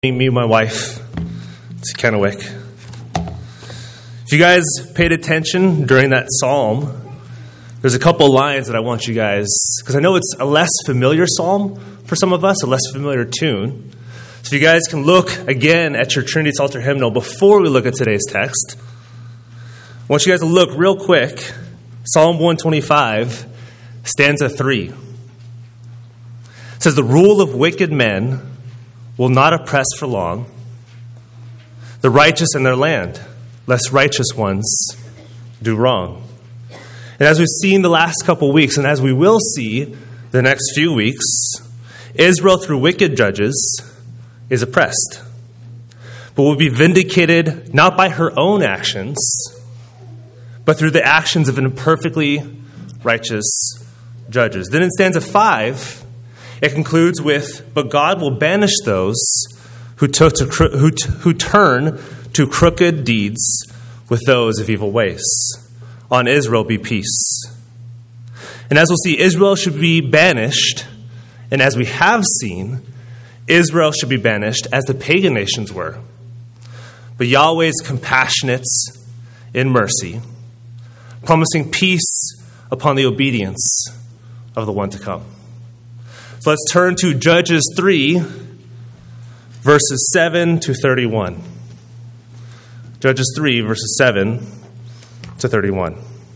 Me and my wife, it's Kennewick. If you guys paid attention during that psalm, there's a couple lines that I want you guys, because I know it's a less familiar psalm for some of us, a less familiar tune. So if you guys can look again at your Trinity Psalter hymnal before we look at today's text, I want you guys to look real quick. Psalm 125, stanza 3. It says, "The rule of wicked men will not oppress for long, the righteous in their land, lest righteous ones do wrong." And as we've seen the last couple weeks, and as we will see the next few weeks, Israel, through wicked judges, is oppressed, but will be vindicated not by her own actions, but through the actions of imperfectly righteous judges. Then in stanza 5, it concludes with, "But God will banish those who turn to crooked deeds with those of evil ways. On Israel be peace." And as we'll see, Israel should be banished, and as we have seen, Israel should be banished as the pagan nations were. But Yahweh is compassionate in mercy, promising peace upon the obedience of the one to come. So let's turn to Judges 3, verses 7 to 31. Judges 3, verses 7 to 31.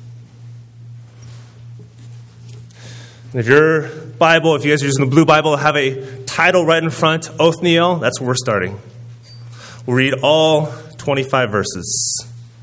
And if your Bible, if you guys are using the blue Bible, have a title right in front, Othniel, that's where we're starting. We'll read all 25 verses.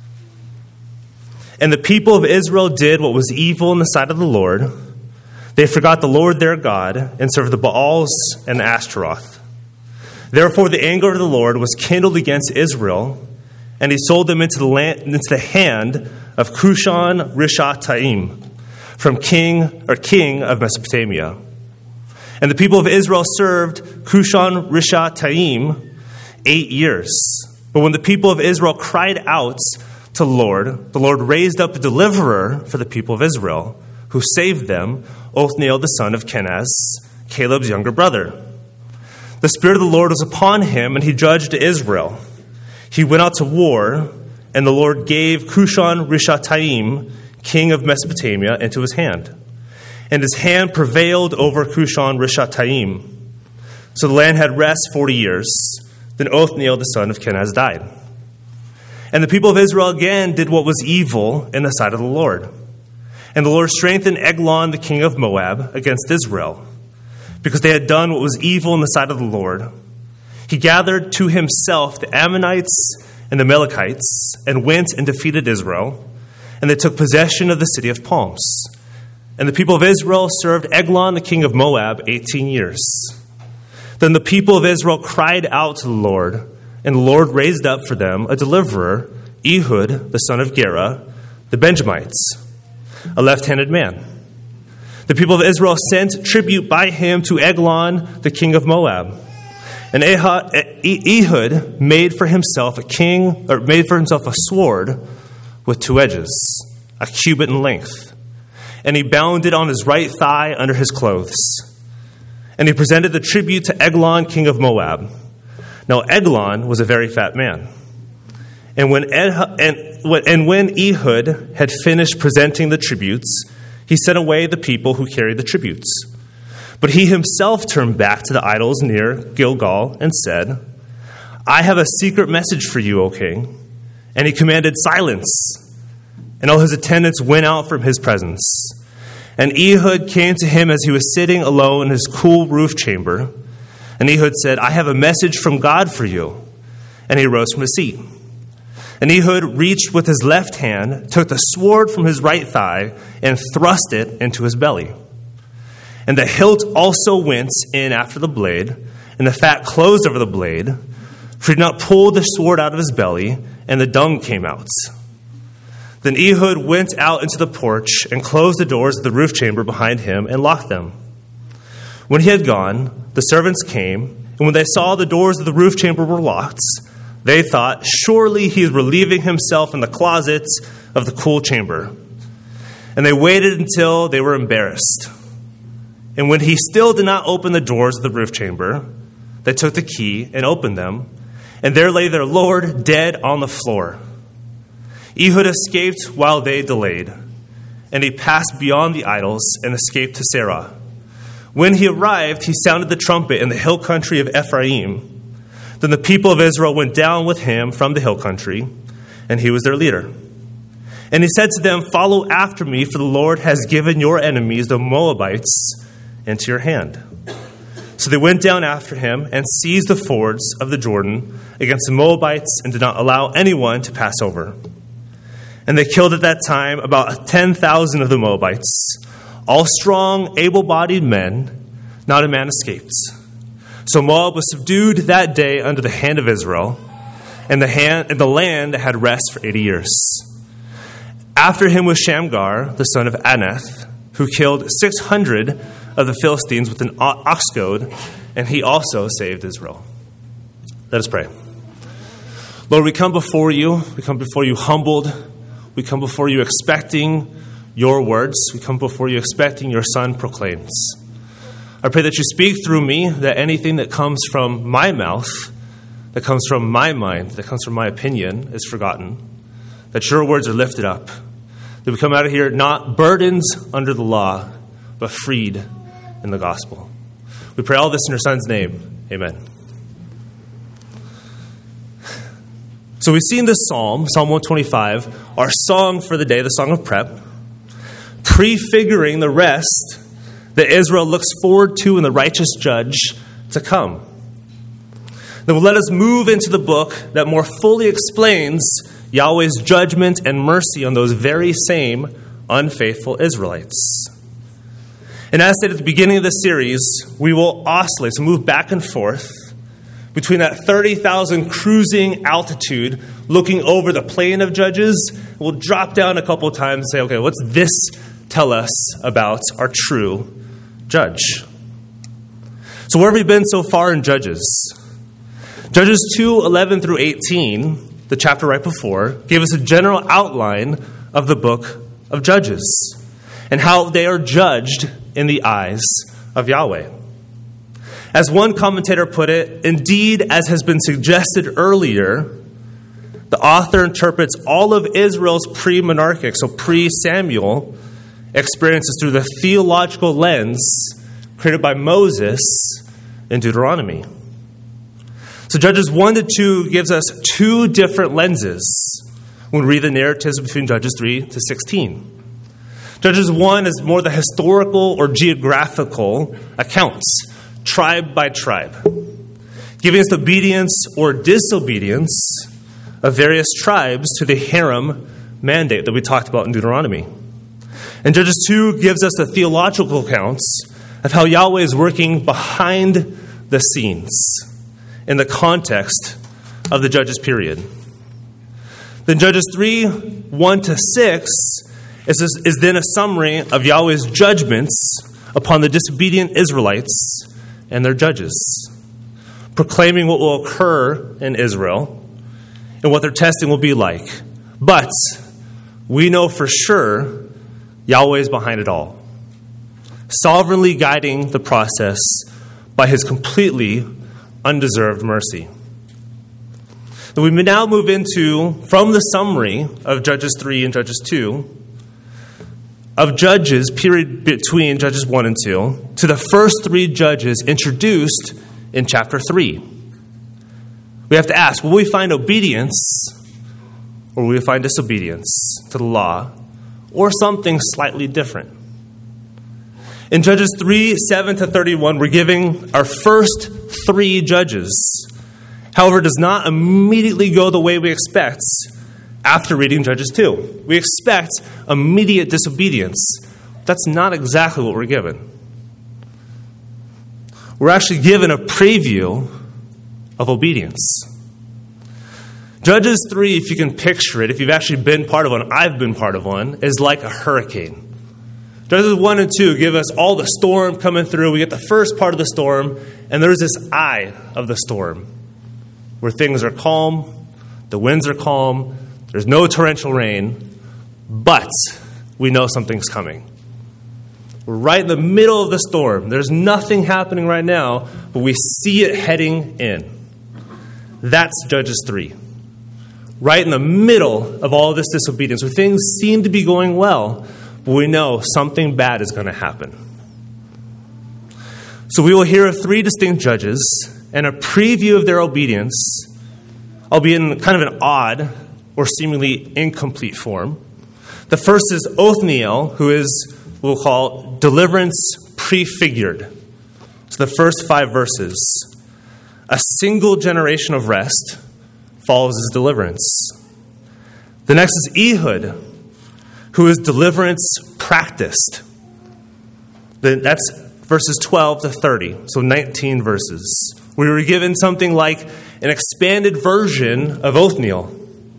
"And the people of Israel did what was evil in the sight of the Lord. They forgot the Lord their God and served the Baals and the Ashtaroth. Therefore the anger of the Lord was kindled against Israel, and he sold them into the hand of Cushan Rishathaim, from king of Mesopotamia. And the people of Israel served Cushan Rishathaim 8 years. But when the people of Israel cried out to the Lord raised up a deliverer for the people of Israel, who saved them, Othniel the son of Kenaz, Caleb's younger brother. The Spirit of the Lord was upon him, and he judged Israel. He went out to war, and the Lord gave Cushan Rishathaim, king of Mesopotamia, into his hand. And his hand prevailed over Cushan Rishathaim. So the land had rest 40 years. Then Othniel the son of Kenaz died. And the people of Israel again did what was evil in the sight of the Lord. And the Lord strengthened Eglon, the king of Moab, against Israel, because they had done what was evil in the sight of the Lord. He gathered to himself the Ammonites and the Amalekites, and went and defeated Israel, and they took possession of the city of palms. And the people of Israel served Eglon, the king of Moab, 18 years. Then the people of Israel cried out to the Lord, and the Lord raised up for them a deliverer, Ehud, the son of Gera, the Benjamites, a left-handed man. The people of Israel sent tribute by him to Eglon, the king of Moab. And Ehud made for himself a sword with 2 edges, a cubit in length. And he bound it on his right thigh under his clothes. And he presented the tribute to Eglon, king of Moab. Now Eglon was a very fat man. And when Ehud had finished presenting the tributes, he sent away the people who carried the tributes. But he himself turned back to the idols near Gilgal and said, "I have a secret message for you, O king." And he commanded silence. And all his attendants went out from his presence. And Ehud came to him as he was sitting alone in his cool roof chamber. And Ehud said, "I have a message from God for you." And he rose from his seat. And Ehud reached with his left hand, took the sword from his right thigh, and thrust it into his belly. And the hilt also went in after the blade, and the fat closed over the blade, for he did not pull the sword out of his belly, and the dung came out. Then Ehud went out into the porch and closed the doors of the roof chamber behind him and locked them. When he had gone, the servants came, and when they saw the doors of the roof chamber were locked, they thought, "Surely he is relieving himself in the closets of the cool chamber." And they waited until they were embarrassed. And when he still did not open the doors of the roof chamber, They took the key and opened them, and there lay their lord dead on the floor. Ehud escaped while they delayed, and he passed beyond the idols and escaped to Serah. When he arrived, he sounded the trumpet in the hill country of Ephraim. Then the people of Israel went down with him from the hill country, and he was their leader. And he said to them, "Follow after me, for the Lord has given your enemies, the Moabites, into your hand." So they went down after him and seized the fords of the Jordan against the Moabites and did not allow anyone to pass over. And they killed at that time about 10,000 of the Moabites, all strong, able-bodied men. Not a man escaped. So Moab was subdued that day under the hand of Israel, and the land had rest for 80 years. After him was Shamgar, the son of Anath, who killed 600 of the Philistines with an ox goad, and he also saved Israel. Let us pray. Lord, we come before you. We come before you humbled. We come before you expecting your words. We come before you expecting your Son proclaims. I pray that you speak through me, that anything that comes from my mouth, that comes from my mind, that comes from my opinion is forgotten, that your words are lifted up, that we come out of here not burdened under the law, but freed in the gospel. We pray all this in your Son's name. Amen. So we see in this psalm, Psalm 125, our song for the day, the song of prep, prefiguring the rest that Israel looks forward to in the righteous judge to come. Then let us move into the book that more fully explains Yahweh's judgment and mercy on those very same unfaithful Israelites. And as said at the beginning of the series, we will oscillate, so move back and forth between that 30,000 cruising altitude, looking over the plain of Judges. We'll drop down a couple times and say, okay, what's this tell us about our true judge? So where have we been so far in Judges? Judges 2:11 through 18, the chapter right before, gave us a general outline of the book of Judges and how they are judged in the eyes of Yahweh. As one commentator put it, indeed, as has been suggested earlier, the author interprets all of Israel's pre-monarchic, so pre-Samuel, experiences through the theological lens created by Moses in Deuteronomy. So Judges 1 to 2 gives us two different lenses when we read the narratives between Judges 3 to 16. Judges 1 is more the historical or geographical accounts, tribe by tribe, giving us the obedience or disobedience of various tribes to the harem mandate that we talked about in Deuteronomy. And Judges 2 gives us the theological accounts of how Yahweh is working behind the scenes in the context of the Judges period. Then Judges 3, 1 to 6 is then a summary of Yahweh's judgments upon the disobedient Israelites and their judges, proclaiming what will occur in Israel and what their testing will be like. But we know for sure Yahweh is behind it all, sovereignly guiding the process by his completely undeserved mercy. We may now move into, from the summary of Judges 3 and Judges 2, of Judges, period between Judges 1 and 2, to the first three judges introduced in chapter 3. We have to ask, will we find obedience or will we find disobedience to the law or something slightly different? In Judges 3, 7 to 31, we're giving our first three judges. However, it does not immediately go the way we expect after reading Judges 2. We expect immediate disobedience. That's not exactly what we're given. We're actually given a preview of obedience. Judges 3, if you can picture it, if you've actually been part of one, I've been part of one, is like a hurricane. Judges 1 and 2 give us all the storm coming through. We get the first part of the storm, and there's this eye of the storm where things are calm, the winds are calm, there's no torrential rain, but we know something's coming. We're right in the middle of the storm. There's nothing happening right now, but we see it heading in. That's Judges 3. Right in the middle of all of this disobedience, where things seem to be going well, but we know something bad is going to happen. So we will hear of 3 distinct judges and a preview of their obedience, albeit in kind of an odd or seemingly incomplete form. The first is Othniel, who is what we'll call deliverance prefigured. So the first 5 verses. A single generation of rest follows his deliverance. The next is Ehud, who is deliverance practiced. That's verses 12 to 30, so 19 verses. We were given something like an expanded version of Othniel.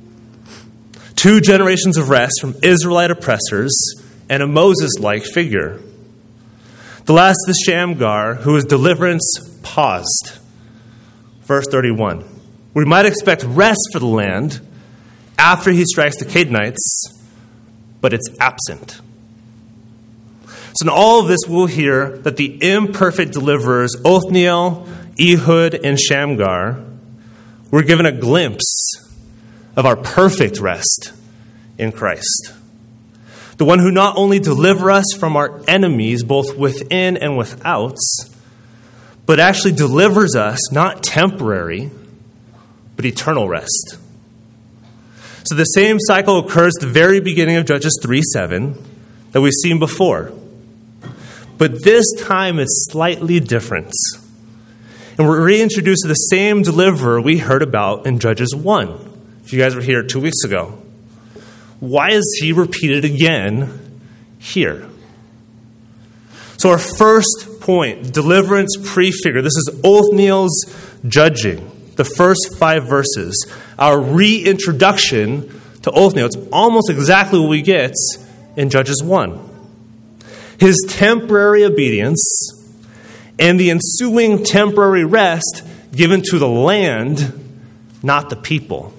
2 generations of rest from Israelite oppressors and a Moses-like figure. The last is Shamgar, who is deliverance paused. Verse 31. We might expect rest for the land after he strikes the Canaanites, but it's absent. So in all of this, we'll hear that the imperfect deliverers, Othniel, Ehud, and Shamgar, were given a glimpse of our perfect rest in Christ. The one who not only delivers us from our enemies, both within and without, but actually delivers us, not temporary, but eternal rest. So the same cycle occurs at the very beginning of Judges 3:7 that we've seen before. But this time it's slightly different. And we're reintroduced to the same deliverer we heard about in Judges 1, if you guys were here 2 weeks ago. Why is he repeated again here? So our first point, deliverance prefigure. This is Othniel's judging, the first 5 verses. Our reintroduction to Othniel. It's almost exactly what we get in Judges 1. His temporary obedience and the ensuing temporary rest given to the land, not the people.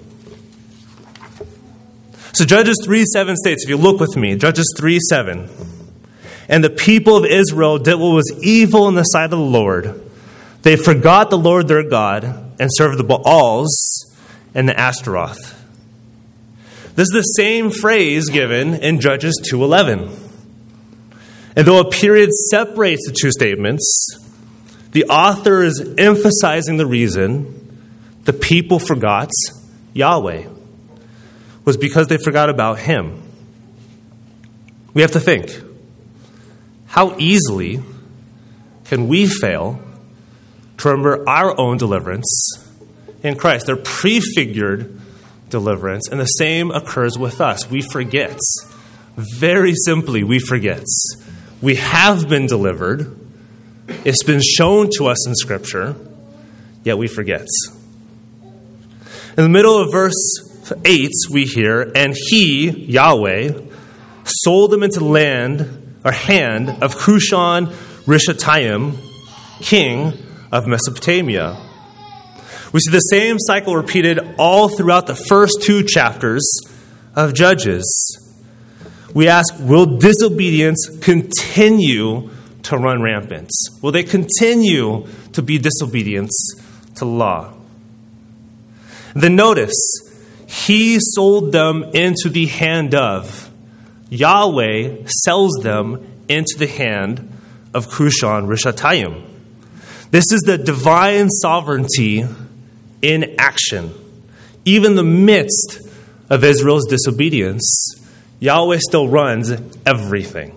So Judges 3:7 states, if you look with me, Judges 3:7, and the people of Israel did what was evil in the sight of the Lord. They forgot the Lord their God and served the Baals and the Ashtaroth. This is the same phrase given in Judges 2:11. And though a period separates the 2 statements, the author is emphasizing the reason the people forgot Yahweh was because they forgot about him. We have to think, how easily can we fail to remember our own deliverance in Christ? They're prefigured deliverance, and the same occurs with us. We forget. Very simply, we forget. We have been delivered. It's been shown to us in Scripture, yet we forget. In the middle of verse 8, we hear, and he, Yahweh, sold them into hand of Cushan Rishathaim, king of Mesopotamia. We see the same cycle repeated all throughout the first 2 chapters of Judges. We ask, will disobedience continue to run rampant? Will they continue to be disobedience to law? Then notice, he sold them into the hand of. Yahweh sells them into the hand of Cushan Rishathaim. This is the divine sovereignty in action. Even in the midst of Israel's disobedience, Yahweh still runs everything.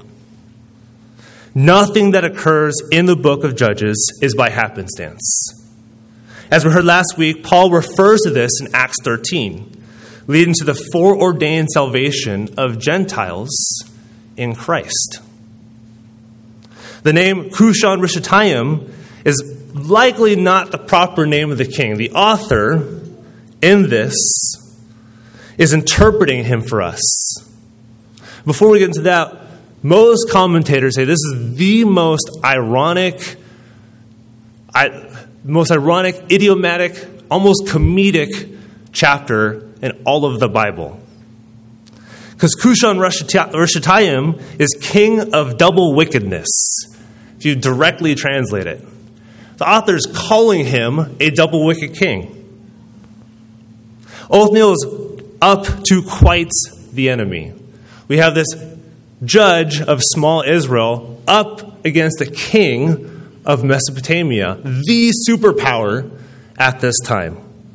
Nothing that occurs in the book of Judges is by happenstance. As we heard last week, Paul refers to this in Acts 13, leading to the foreordained salvation of Gentiles in Christ. The name Cushan Rishathaim is likely not the proper name of the king. The author in this is interpreting him for us. Before we get into that, most commentators say this is the most ironic, idiomatic, almost comedic chapter in all of the Bible. Because Cushan-Rishathaim is king of double wickedness, if you directly translate it. The author is calling him a double wicked king. Othniel is up to quite the enemy. We have this judge of small Israel up against the king of Mesopotamia, the superpower at this time.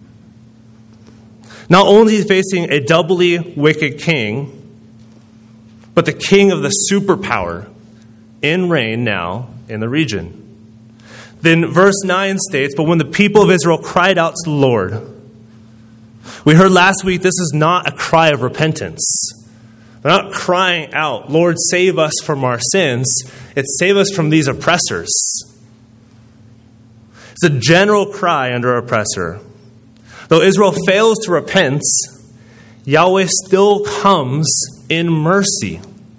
Not only is he facing a doubly wicked king, but the king of the superpower in reign now in the region. Then verse 9 states, "But when the people of Israel cried out to the Lord," we heard last week this is not a cry of repentance. They're not crying out, "Lord, save us from our sins." It's "save us from these oppressors." It's a general cry under oppressor. Though Israel fails to repent, Yahweh still comes in mercy.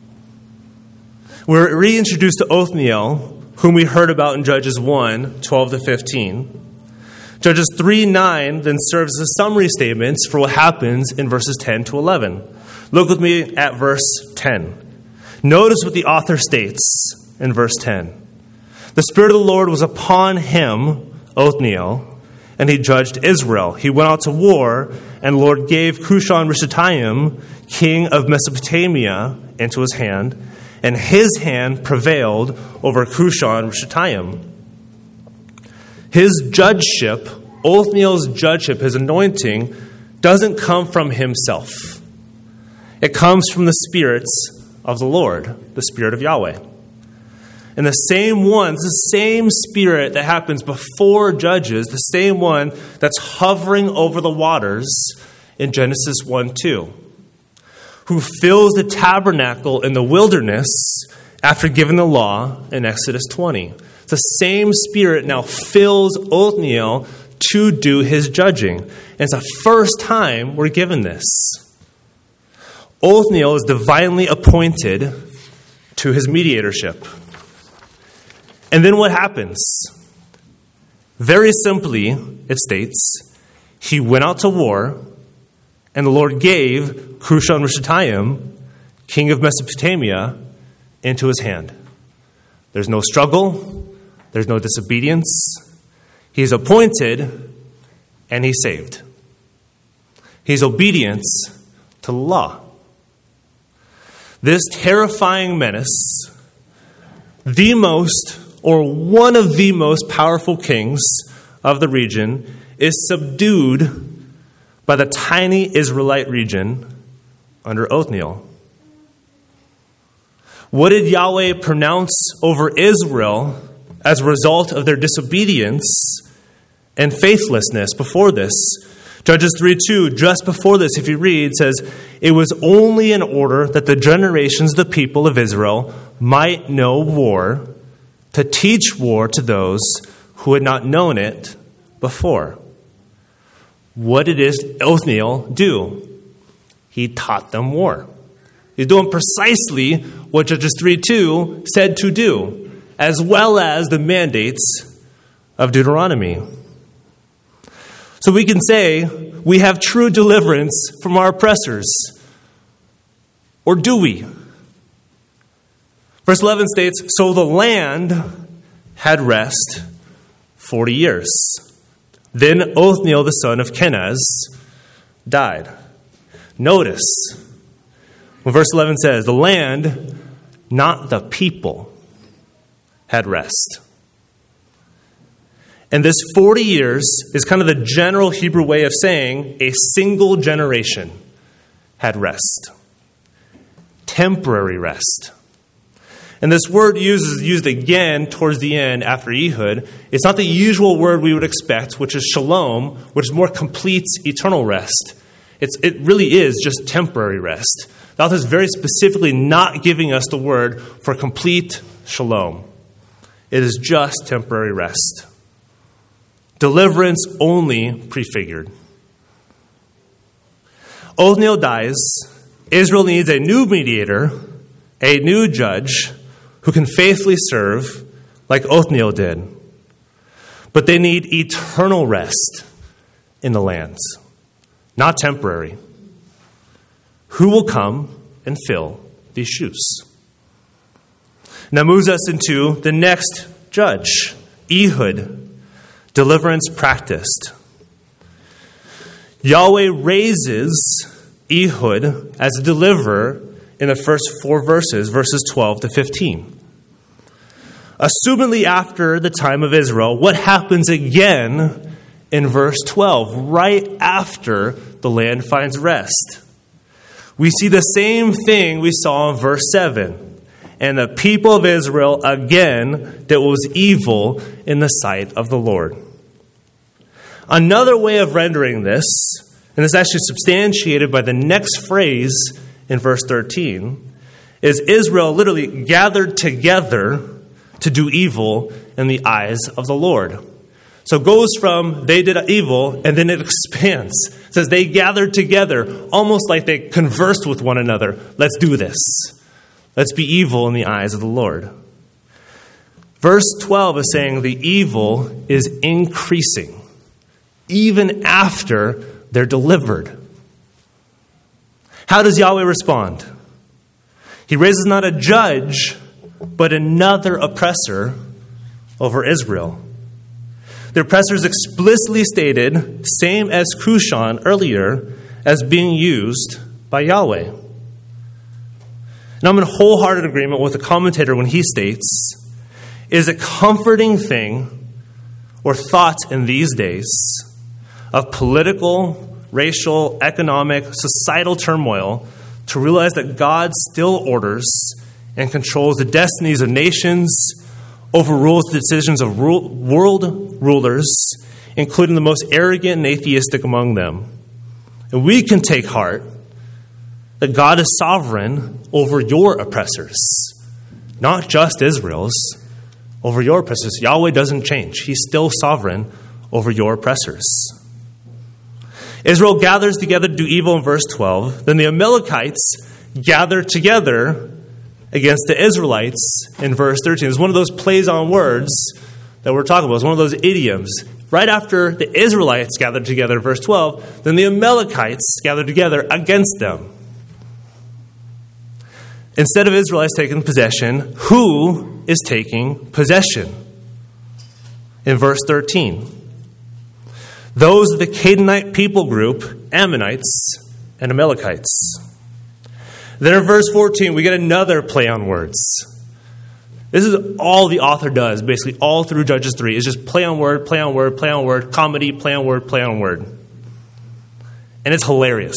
We're reintroduced to Othniel, whom we heard about in Judges 1, 12 to 15. Judges 3:9 then serves as summary statements for what happens in verses 10 to 11. Look with me at verse 10. Notice what the author states in verse 10. "The Spirit of the Lord was upon him," Othniel, "and he judged Israel. He went out to war, and the Lord gave Cushan-Rishathaim, king of Mesopotamia, into his hand, and his hand prevailed over Cushan-Rishathaim." His judgeship, Othniel's judgeship, his anointing, doesn't come from himself. It comes from the Spirit of the Lord, the Spirit of Yahweh. And the same Spirit that happens before Judges, the same one that's hovering over the waters in Genesis 1:2, who fills the tabernacle in the wilderness after giving the law in Exodus 20. The same Spirit now fills Othniel to do his judging. And it's the first time we're given this. Othniel is divinely appointed to his mediatorship. And then what happens? Very simply, it states, he went out to war, and the Lord gave Cushan-Rishathaim, king of Mesopotamia, into his hand. There's no struggle. There's no disobedience. He's appointed, and he's saved. He's obedient to the law. This terrifying menace, the most or one of the most powerful kings of the region, is subdued by the tiny Israelite region under Othniel. What did Yahweh pronounce over Israel as a result of their disobedience and faithlessness before this? Judges 3:2, just before this, if you read, says, "It was only in order that the generations of the people of Israel might know war, to teach war to those who had not known it before." What did Othniel do? He taught them war. He's doing precisely what Judges 3:2 said to do, as well as the mandates of Deuteronomy. So we can say we have true deliverance from our oppressors. Or do we? Verse 11 states, "So the land had rest 40 years. Then Othniel, the son of Kenaz, died." Notice when verse 11 says, the land, not the people, had rest. And this 40 years is kind of the general Hebrew way of saying a single generation had rest. Temporary rest. And this word used again towards the end after Ehud. It's not the usual word we would expect, which is shalom, which is more complete eternal rest. It really is just temporary rest. The author is very specifically not giving us the word for complete shalom. It is just temporary rest. Deliverance only prefigured. Othniel dies. Israel needs a new mediator, a new judge, who can faithfully serve like Othniel did. But they need eternal rest in the lands, not temporary. Who will come and fill these shoes. Now moves us into the next judge, Ehud, deliverance practiced. Yahweh raises Ehud as a deliverer in the first 4 verses, verses 12 to 15. Assumedly after the time of Israel, what happens again in verse 12, right after the land finds rest? We see the same thing we saw in verse 7. And the people of Israel again did what was evil in the sight of the Lord. Another way of rendering this, and it's actually substantiated by the next phrase in verse 13, is Israel literally gathered together to do evil in the eyes of the Lord. So it goes from they did evil, and then it expands. It says they gathered together, almost like they conversed with one another. Let's do this. Let's be evil in the eyes of the Lord. Verse 12 is saying the evil is increasing, even after they're delivered. How does Yahweh respond? He raises not a judge, but another oppressor over Israel. The oppressor is explicitly stated, same as Cushan earlier, as being used by Yahweh. And I'm in wholehearted agreement with the commentator when he states, it is a comforting thing or thought in these days of political, racial, economic, societal turmoil to realize that God still orders and controls the destinies of nations, overrules the decisions of world rulers, including the most arrogant and atheistic among them. And we can take heart that God is sovereign over your oppressors, not just Israel's, over your oppressors. Yahweh doesn't change. He's still sovereign over your oppressors. Israel gathers together to do evil in verse 12. Then the Amalekites gather together against the Israelites in verse 13. It's one of those plays on words that we're talking about. It's one of those idioms. Right after the Israelites gathered together in verse 12, then the Amalekites gathered together against them. Instead of Israelites taking possession, who is taking possession? In verse 13. Those of the Canaanite people group, Ammonites and Amalekites. Then in verse 14, we get another play on words. This is all the author does, basically all through Judges 3, is just play on word, play on word, play on word, comedy, play on word, play on word. And it's hilarious.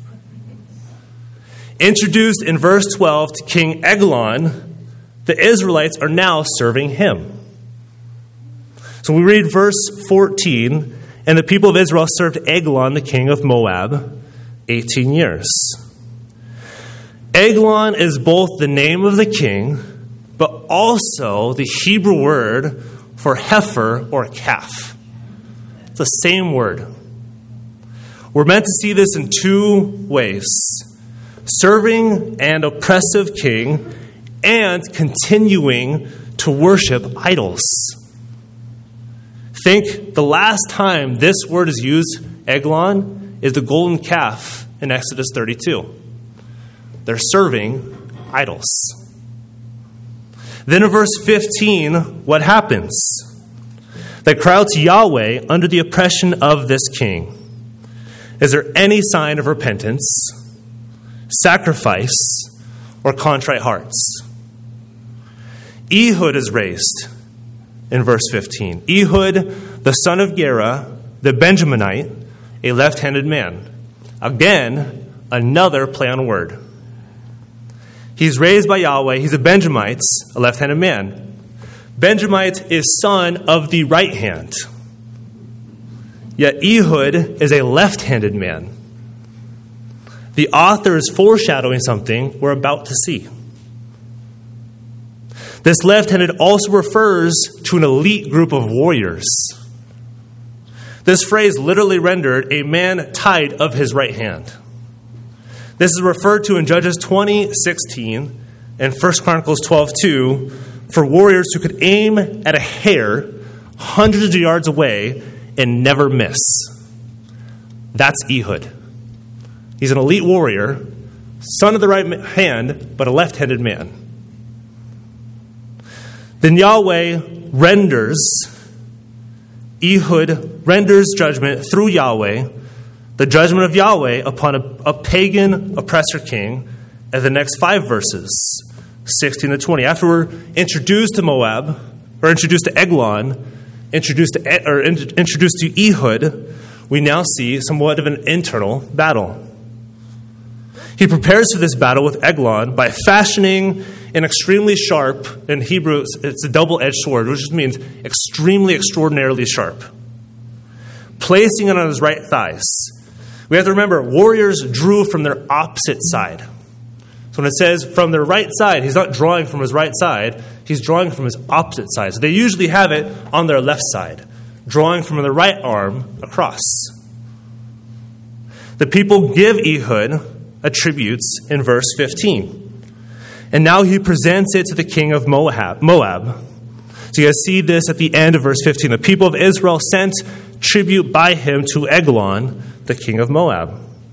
Introduced in verse 12 to King Eglon, the Israelites are now serving him. So we read verse 14, and the people of Israel served Eglon, the king of Moab, 18 years. Eglon is both the name of the king, but also the Hebrew word for heifer or calf. It's the same word. We're meant to see this in 2 ways. Serving an oppressive king and continuing to worship idols. Think the last time this word is used, Eglon, is the golden calf in Exodus 32. They're serving idols. Then in verse 15, what happens? They cry out to Yahweh under the oppression of this king. Is there any sign of repentance, sacrifice, or contrite hearts? Ehud is raised in verse 15. Ehud, the son of Gera, the Benjaminite, a left-handed man. Again, another play on word. He's raised by Yahweh. He's a Benjamite, a left-handed man. Benjamite is son of the right hand. Yet Ehud is a left-handed man. The author is foreshadowing something we're about to see. This left-handed also refers to an elite group of warriors. This phrase literally rendered a man tied of his right hand. This is referred to in Judges 20:16 and 1 Chronicles 12:2 for warriors who could aim at a hair hundreds of yards away and never miss. That's Ehud. He's an elite warrior son of the right hand, but a left-handed man. Then Yahweh Ehud renders judgment through Yahweh, the judgment of Yahweh upon a pagan oppressor king, in the next 5 verses, 16 to 20. After we're introduced to Moab, or introduced to Eglon, introduced to Ehud, we now see somewhat of an internal battle. He prepares for this battle with Eglon by fashioning an extremely sharp, in Hebrew it's a double-edged sword, which just means extremely, extraordinarily sharp, placing it on his right thighs. We have to remember, warriors drew from their opposite side. So when it says from their right side, he's not drawing from his right side, he's drawing from his opposite side. So they usually have it on their left side, drawing from the right arm across. The people give Ehud attributes in verse 15. And now he presents it to the king of Moab. So you guys see this at the end of verse 15. The people of Israel sent tribute by him to Eglon, the king of Moab.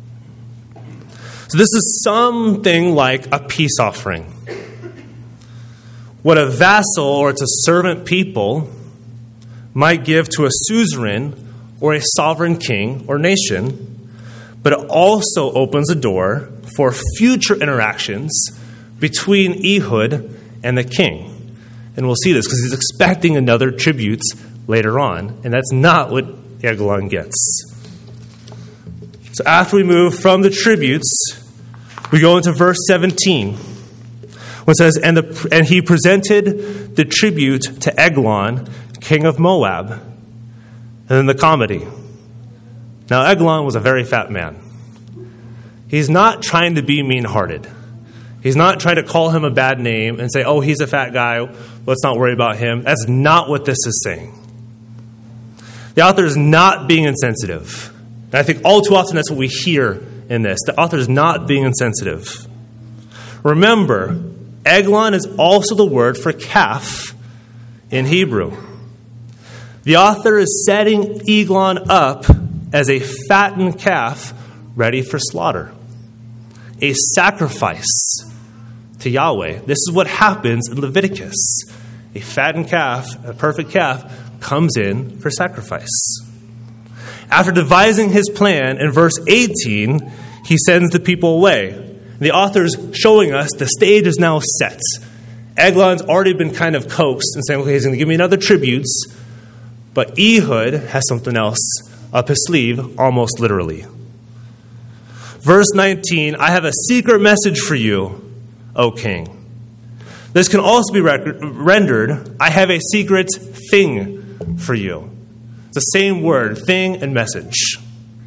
So this is something like a peace offering. What a vassal or it's a servant people might give to a suzerain or a sovereign king or nation, but it also opens a door for future interactions between Ehud and the king. And we'll see this because he's expecting another tribute later on, and that's not what Eglon gets. So after we move from the tributes, we go into verse 17, where it says, and he presented the tribute to Eglon, king of Moab. And then the comedy. Now, Eglon was a very fat man. He's not trying to be mean-hearted. He's not trying to call him a bad name and say, oh, he's a fat guy, let's not worry about him. That's not what this is saying. The author is not being insensitive. And I think all too often that's what we hear in this. The author is not being insensitive. Remember, Eglon is also the word for calf in Hebrew. The author is setting Eglon up as a fattened calf ready for slaughter, a sacrifice to Yahweh. This is what happens in Leviticus. A fattened calf, a perfect calf, comes in for sacrifice. After devising his plan in verse 18, he sends the people away. The author's showing us the stage is now set. Eglon's already been kind of coaxed and saying, okay, he's going to give me another tributes, but Ehud has something else up his sleeve, almost literally. Verse 19, I have a secret message for you, O king. This can also be rendered, I have a secret thing for you. It's the same word, thing and message.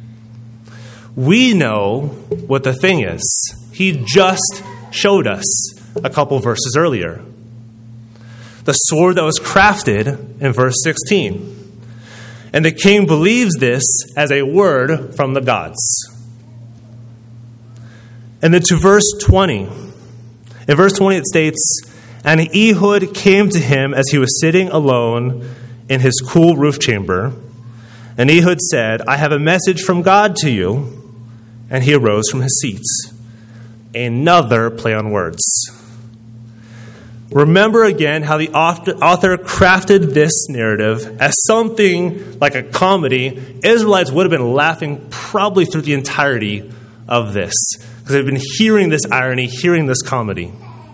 We know what the thing is. He just showed us a couple verses earlier. The sword that was crafted in verse 16. And the king believes this as a word from the gods. And then to verse 20. In verse 20 it states, and Ehud came to him as he was sitting alone in his cool roof chamber. And Ehud said, I have a message from God to you. And he arose from his seat. Another play on words. Remember again how the author crafted this narrative as something like a comedy. Israelites would have been laughing probably through the entirety of this, because they've been hearing this irony, hearing this comedy.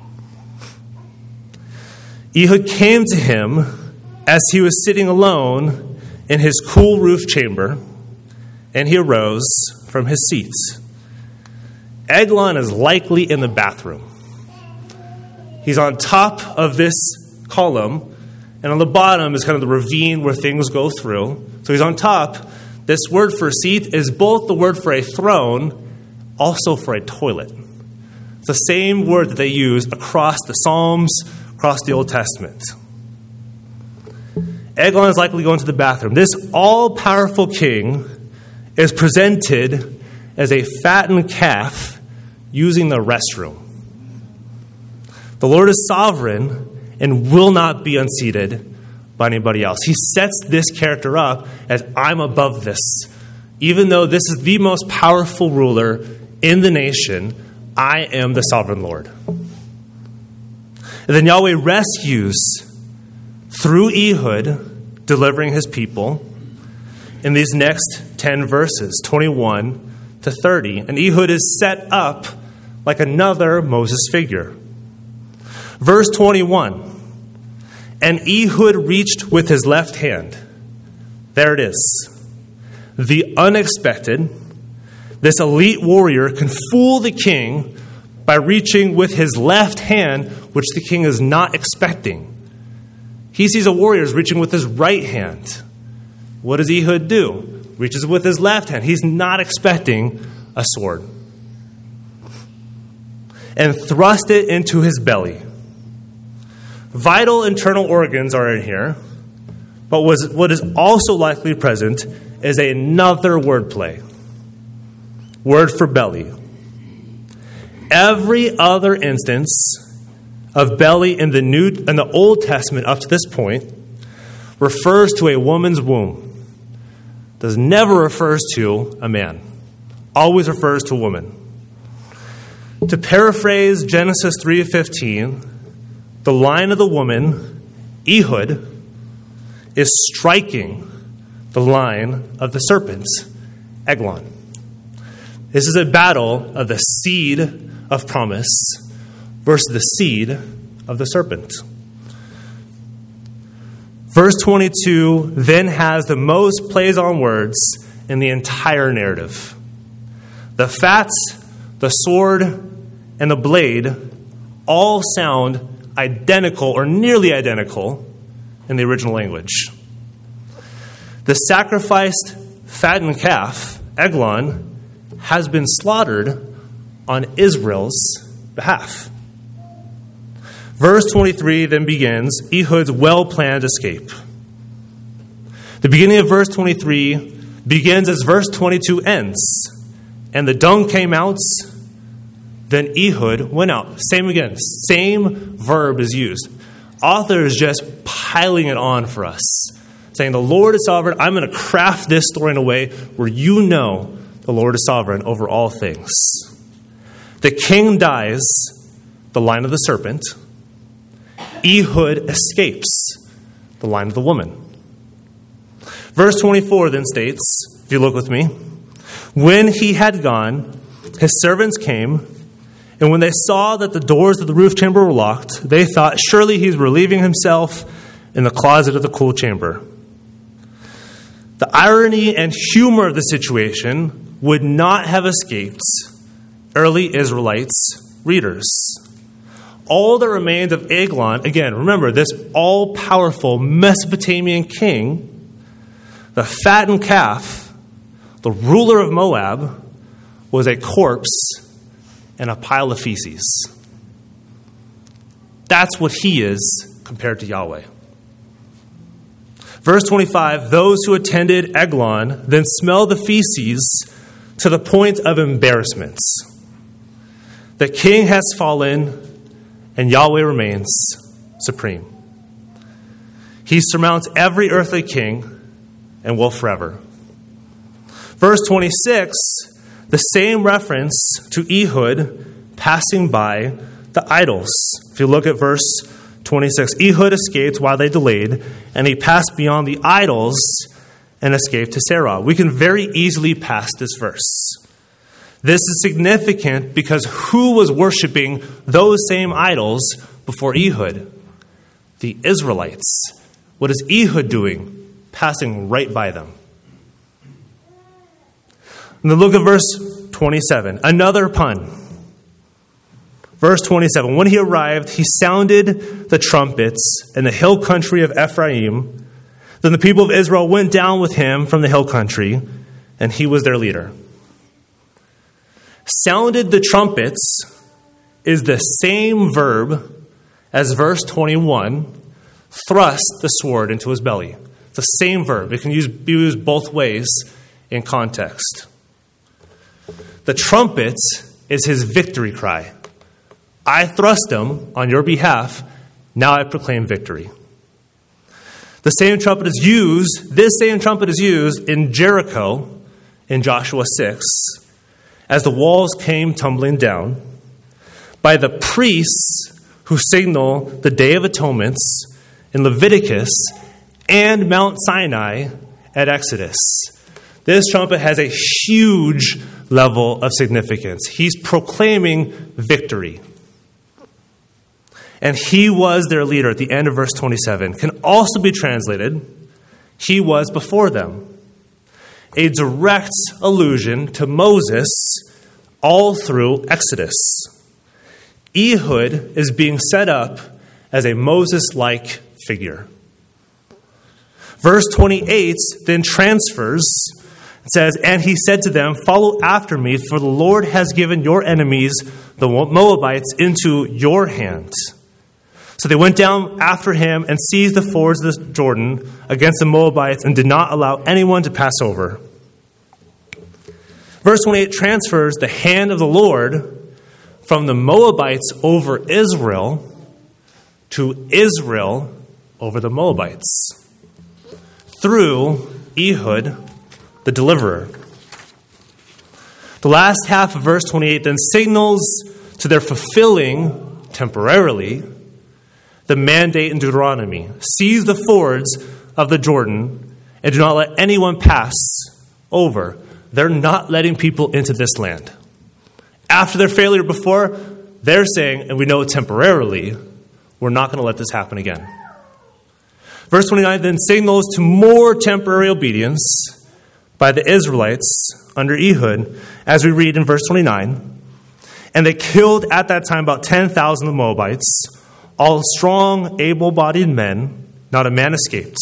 Ehud came to him as he was sitting alone in his cool roof chamber, and he arose from his seat. Eglon is likely in the bathroom. He's on top of this column, and on the bottom is kind of the ravine where things go through. So he's on top. This word for seat is both the word for a throne, also for a toilet. It's the same word that they use across the Psalms, across the Old Testament. Eglon is likely going to the bathroom. This all-powerful king is presented as a fattened calf using the restroom. The Lord is sovereign and will not be unseated by anybody else. He sets this character up as I'm above this. Even though this is the most powerful ruler in the nation, I am the sovereign Lord. And then Yahweh rescues through Ehud, delivering his people in these next 10 verses, 21 to 30. And Ehud is set up like another Moses figure. Verse 21, and Ehud reached with his left hand. There it is. The unexpected. This elite warrior can fool the king by reaching with his left hand, which the king is not expecting. He sees a warrior reaching with his right hand. What does Ehud do? Reaches with his left hand. He's not expecting a sword. And thrust it into his belly. Vital internal organs are in here, but what is also likely present is another wordplay. Word for belly. Every other instance of belly in the Old Testament up to this point refers to a woman's womb. Does never refers to a man. Always refers to a woman. To paraphrase Genesis 3:15, the line of the woman, Ehud, is striking the line of the serpent, Eglon. This is a battle of the seed of promise versus the seed of the serpent. Verse 22 then has the most plays on words in the entire narrative. The fats, the sword, and the blade all sound identical or nearly identical in the original language. The sacrificed fattened calf, Eglon, has been slaughtered on Israel's behalf. Verse 23 then begins Ehud's well-planned escape. The beginning of verse 23 begins as verse 22 ends. And the dung came out, then Ehud went out. Same again, same verb is used. Author is just piling it on for us, saying the Lord is sovereign. I'm going to craft this story in a way where you know the Lord is sovereign over all things. The king dies, the line of the serpent. Ehud escapes, the line of the woman. Verse 24 then states, if you look with me, when he had gone, his servants came, and when they saw that the doors of the roof chamber were locked, they thought, surely he's relieving himself in the closet of the cool chamber. The irony and humor of the situation would not have escaped early Israelites readers. All that remained of Eglon, again, remember this all-powerful Mesopotamian king, the fattened calf, the ruler of Moab, was a corpse and a pile of feces. That's what he is compared to Yahweh. Verse 25, those who attended Eglon then smelled the feces to the point of embarrassment. The king has fallen, and Yahweh remains supreme. He surmounts every earthly king and will forever. Verse 26, the same reference to Ehud passing by the idols. If you look at verse 26, Ehud escaped while they delayed, and he passed beyond the idols and escaped to Sarah. We can very easily pass this verse. This is significant because who was worshiping those same idols before Ehud? The Israelites. What is Ehud doing? Passing right by them. And then look at verse 27. Another pun. Verse 27. When he arrived, he sounded the trumpets in the hill country of Ephraim. Then the people of Israel went down with him from the hill country, and he was their leader. Sounded the trumpets is the same verb as verse 21, thrust the sword into his belly. It's the same verb. It can be used both ways in context. The trumpet is his victory cry. I thrust him on your behalf. Now I proclaim victory. This same trumpet is used in Jericho in Joshua 6 as the walls came tumbling down. by the priests who signal the Day of Atonements in Leviticus and Mount Sinai at Exodus. This trumpet has a huge level of significance. He's proclaiming victory. And he was their leader at the end of verse 27. Can also be translated, he was before them. A direct allusion to Moses all through Exodus. Ehud is being set up as a Moses-like figure. Verse 28 then transfers. It says, and he said to them, follow after me, for the Lord has given your enemies, the Moabites, into your hand. So they went down after him and seized the fords of the Jordan against the Moabites and did not allow anyone to pass over. Verse 28 transfers the hand of the Lord from the Moabites over Israel to Israel over the Moabites through Ehud, the deliverer. The last half of verse 28 then signals to their fulfilling, temporarily, the mandate in Deuteronomy. Seize the fords of the Jordan and do not let anyone pass over. They're not letting people into this land. After their failure before, they're saying, and we know temporarily, we're not going to let this happen again. Verse 29 then signals to more temporary obedience by the Israelites under Ehud, as we read in verse 29. And they killed at that time about 10,000 of the Moabites, all strong, able-bodied men, not a man escaped.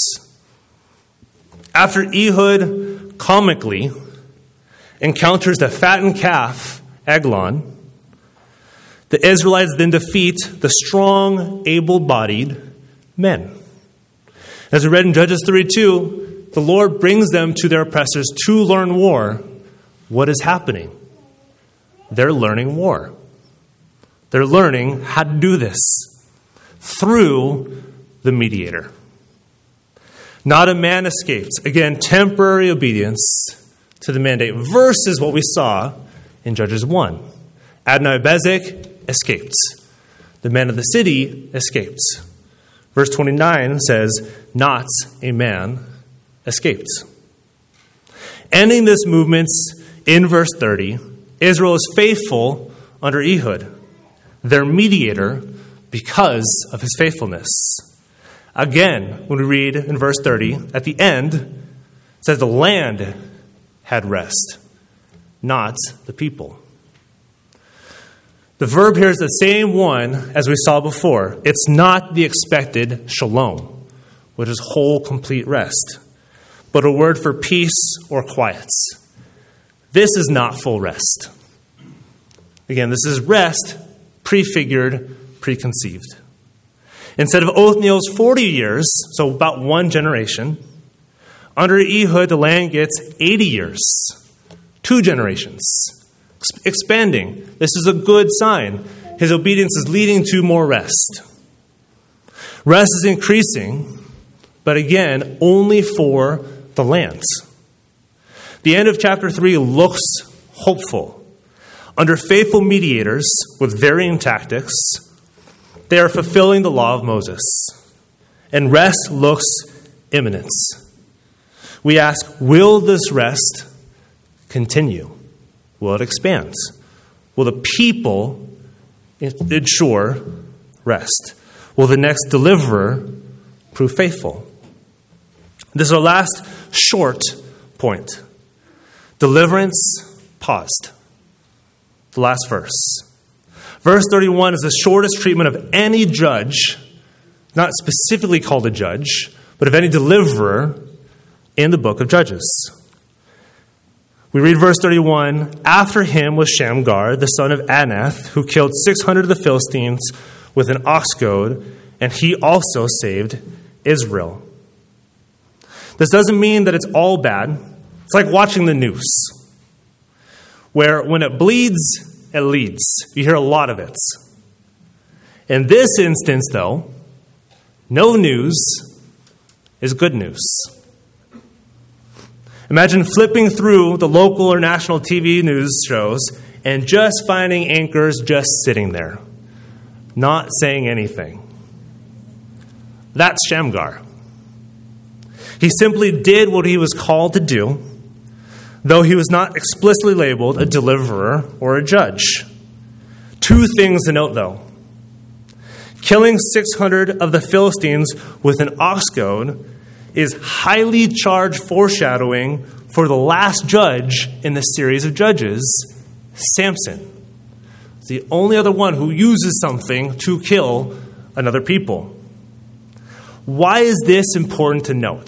After Ehud comically encounters the fattened calf, Eglon, the Israelites then defeat the strong, able-bodied men. As we read in Judges 3:2, the Lord brings them to their oppressors to learn war. What is happening? They're learning war. They're learning how to do this through the mediator. Not a man escapes. Again, temporary obedience to the mandate versus what we saw in Judges 1. Adonai-Bezek escaped. The men of the city escaped. Verse 29 says, not a man escaped. Ending this movement in verse 30, Israel is faithful under Ehud, their mediator, because of his faithfulness. Again, when we read in verse 30, at the end, it says the land had rest, not the people. The verb here is the same one as we saw before. It's not the expected shalom, which is whole, complete rest, but a word for peace or quiet. This is not full rest. Again, this is rest prefigured, preconceived. Instead of Othniel's 40 years, so about one generation, under Ehud, the land gets 80 years, 2 generations, expanding. This is a good sign. His obedience is leading to more rest. Rest is increasing, but again, only for the lands. The end of chapter 3 looks hopeful. Under faithful mediators with varying tactics, they are fulfilling the law of Moses, and rest looks imminent. We ask, will this rest continue? Will it expand? Will the people ensure rest? Will the next deliverer prove faithful? This is our last short point. Deliverance paused. The last verse. Verse 31 is the shortest treatment of any judge, not specifically called a judge, but of any deliverer in the book of Judges. We read verse 31, after him was Shamgar, the son of Anath, who killed 600 of the Philistines with an ox goad, and he also saved Israel. This doesn't mean that it's all bad. It's like watching the news, where when it bleeds, it leads. You hear a lot of it. In this instance, though, no news is good news. Imagine flipping through the local or national TV news shows and just finding anchors just sitting there. not saying anything. That's Shamgar. He simply did what he was called to do, though he was not explicitly labeled a deliverer or a judge. Two things to note, though. Killing 600 of the Philistines with an ox goad is highly charged foreshadowing for the last judge in the series of judges, Samson. It's the only other one who uses something to kill another people. Why is this important to note?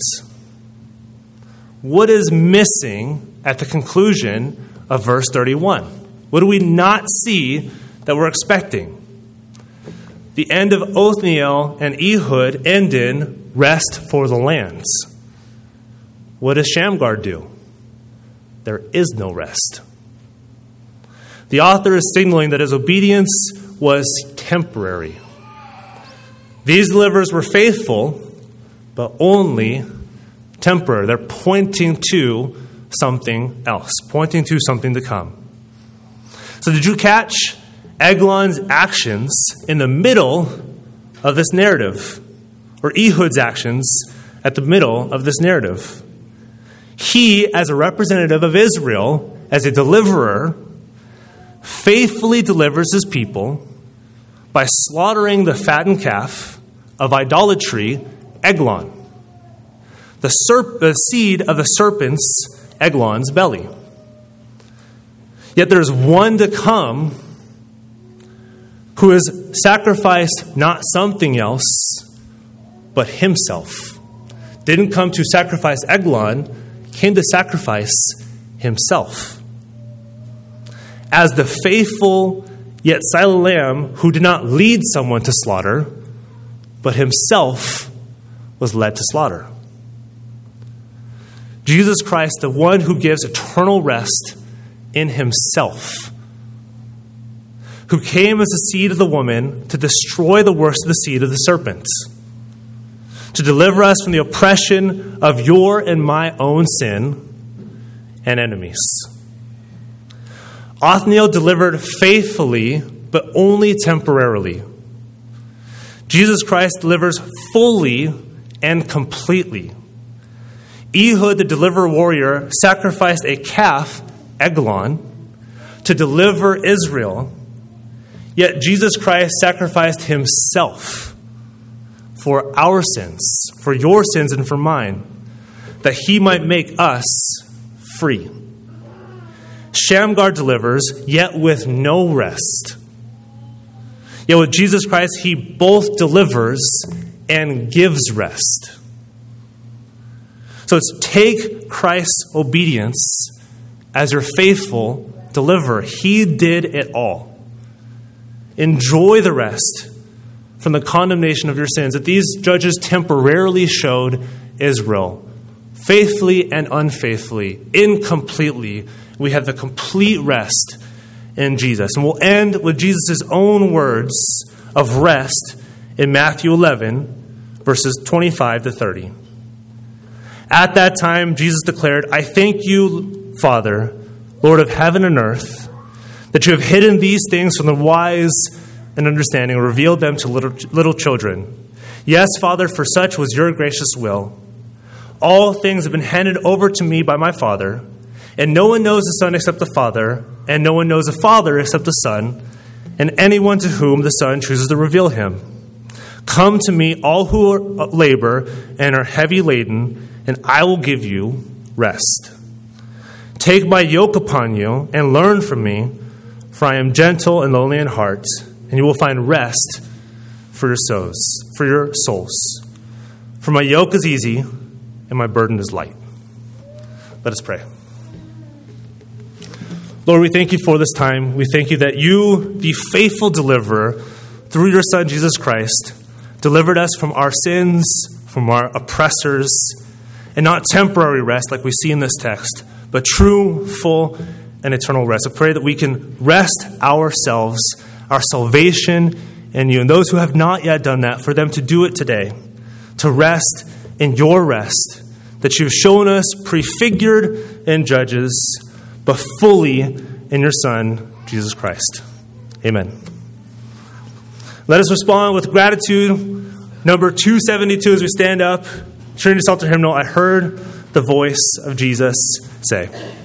What is missing at the conclusion of verse 31? What do we not see that we're expecting? The end of Othniel and Ehud end in rest for the lands. What does Shamgar do? There is no rest. The author is signaling that his obedience was temporary. These deliverers were faithful, but only temporary. They're pointing to something else, pointing to something to come. So did you catch Eglon's actions in the middle of this narrative, or Ehud's actions at the middle of this narrative? He, as a representative of Israel, as a deliverer, faithfully delivers his people by slaughtering the fattened calf of idolatry, Eglon, the seed of the serpent's, Eglon's belly. Yet there's one to come who has sacrificed not something else, but himself. Didn't come to sacrifice Eglon, came to sacrifice himself. As the faithful yet silent lamb who did not lead someone to slaughter, but himself was led to slaughter. Jesus Christ, the one who gives eternal rest in himself, who came as the seed of the woman to destroy the works of the seed of the serpent, to deliver us from the oppression of your and my own sin and enemies. Othniel delivered faithfully, but only temporarily. Jesus Christ delivers fully and completely. Ehud, the deliverer warrior, sacrificed a calf, Eglon, to deliver Israel. Yet Jesus Christ sacrificed himself for our sins, for your sins and for mine, that he might make us free. Shamgar delivers, yet with no rest. Yet with Jesus Christ, he both delivers and gives rest. So it's take Christ's obedience as your faithful deliverer. He did it all. Enjoy the rest from the condemnation of your sins that these judges temporarily showed Israel. Faithfully and unfaithfully, incompletely, we have the complete rest in Jesus. And we'll end with Jesus' own words of rest in Matthew 11, verses 25 to 30. At that time, Jesus declared, "I thank you, Father, Lord of heaven and earth, that you have hidden these things from the wise and understanding and revealed them to little children. Yes, Father, for such was your gracious will. All things have been handed over to me by my Father, and no one knows the Son except the Father, and no one knows the Father except the Son, and anyone to whom the Son chooses to reveal him. Come to me, all who labor and are heavy laden, and I will give you rest. Take my yoke upon you and learn from me, for I am gentle and lowly in heart, and you will find rest for your souls. For my yoke is easy and my burden is light." Let us pray. Lord, we thank you for this time. We thank you that you, the faithful deliverer, through your Son, Jesus Christ, delivered us from our sins, from our oppressors, and not temporary rest like we see in this text, but true, full, and eternal rest. I pray that we can rest ourselves, our salvation in you. And those who have not yet done that, for them to do it today, to rest in your rest that you've shown us prefigured in Judges, but fully in your Son, Jesus Christ. Amen. Let us respond with gratitude. Number 272 as we stand up. Trinity Psalter hymnal, I heard the voice of Jesus say.